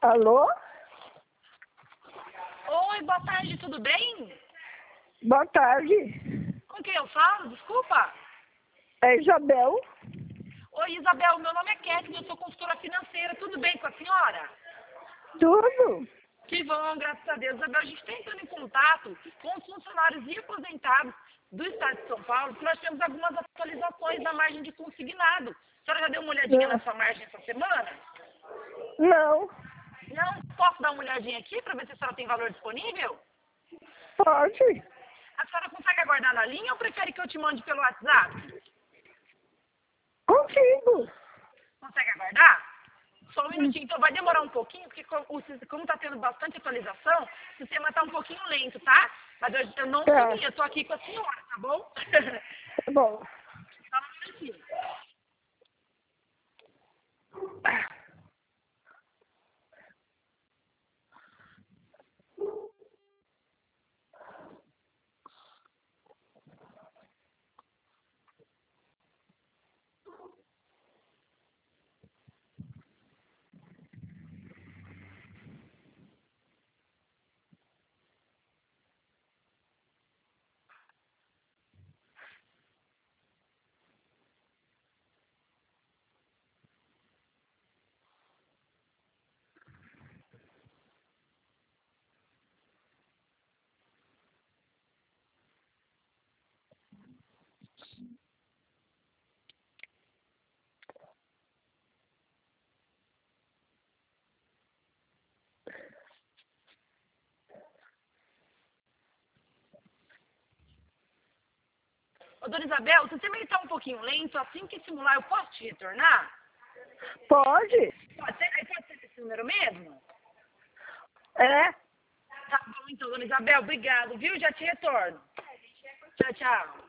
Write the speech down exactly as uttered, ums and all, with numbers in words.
Alô? Oi, boa tarde, tudo bem? Boa tarde. Com quem eu falo? Desculpa. É Isabel? Oi, Isabel, meu nome é Kathleen, eu sou consultora financeira, tudo bem com a senhora? Tudo? Que bom, graças a Deus. Isabel, a gente está entrando em contato com os funcionários e aposentados do Estado de São Paulo, porque nós temos algumas atualizações da margem de consignado. A senhora já deu uma olhadinha Não. na sua margem essa semana? Não. Não? Posso dar uma olhadinha aqui para ver se a senhora tem valor disponível? Pode? A senhora consegue aguardar na linha ou prefere que eu te mande pelo WhatsApp? Consigo. Consegue aguardar? Só um minutinho, então vai demorar um pouquinho, porque co- o sis- como está tendo bastante atualização, o sistema está um pouquinho lento, tá? Mas eu, eu não Tá. sumi, eu tô aqui com a senhora, tá bom? Tá bom. Só um minutinho. Ô, dona Isabel, o sistema está um pouquinho lento, assim que simular, eu posso te retornar? Pode? Pode ser? Aí pode ser esse número mesmo? É. Tá bom, então, dona Isabel, obrigado, viu? Já te retorno. Tchau, tchau.